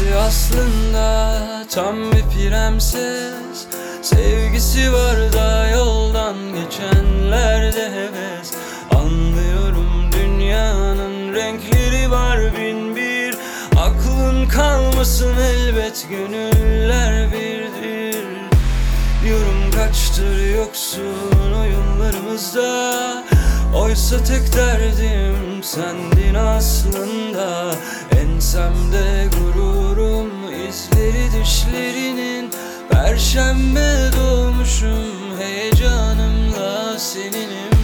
Kendisi aslında tam bir prenses. Sevgisi var da yoldan geçenlerde heves. Anlıyorum dünyanın renkleri var bin bir. Aklın kalmasın elbet, gönüller birdir. Yorum kaçtır yoksun oyunlarımızda. Oysa tek derdim sendin aslında. Ensemde gururum, izleri düşlerinin. Perşembe doğmuşum, heyecanımla seninim.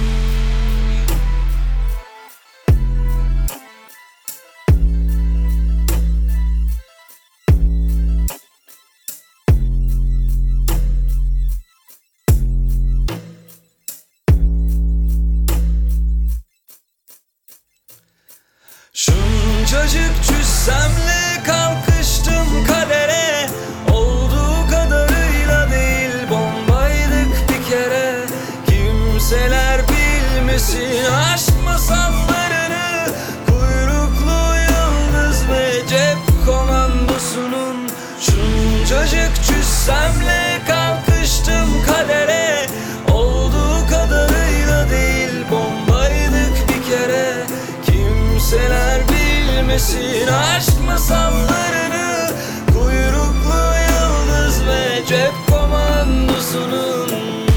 Şuncacık cüssemle kalkıştım kadere. Olduğu kadarıyla değil, bombaydık bir kere. Kimseler bilmesin aşk masallarını. Kuyruklu yıldız ve cep komandosunun. Şuncacık cüssemle kalkıştım kadere. Olduğu kadarıyla değil, bombaydık bir kere. Kimseler bilmesin aşk masallarını. Kuyruklu yıldız ve cep komandosunun.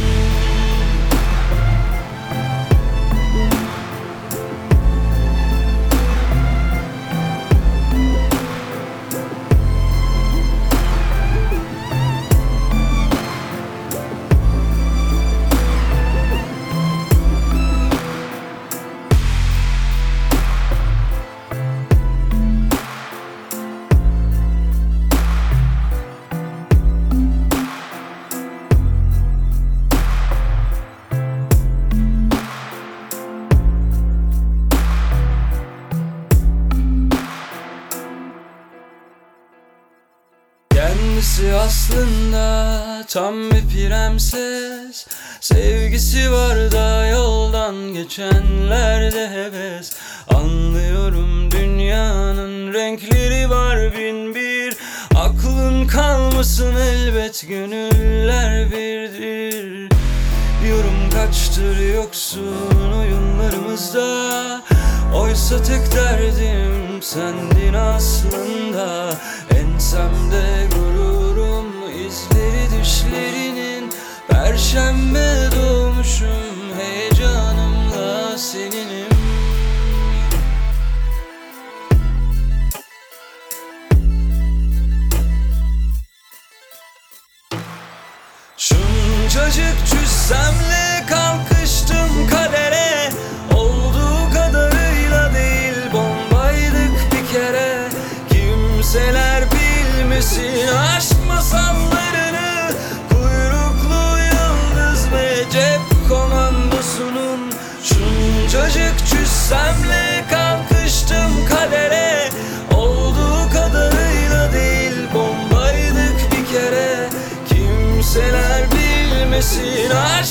Kendisi aslında tam bir prenses. Sevgisi var da yoldan geçenlerde heves. Anlıyorum dünyanın renkleri var bin bir. Aklın kalmasın elbet, gönüller birdir. Yorum kaçtır yoksun oyunlarımızda. Oysa tek derdim sendin aslında. Ensemde gururum, izleri düşlerinin. Perşembe doğmuşum, heyecanımla seninim. Şuncacık cüssemle kalkıştım kadere. Olduğu kadarıyla değil, bombaydık bir kere. Kimseler bilmesin aşk masallarını. Kuyruklu yıldız ve cep komandosunun. Şuncacık cüssemle kalkıştım kadere. Olduğu kadarıyla değil, bombaydık bir kere. Kimseler bilmesin aşk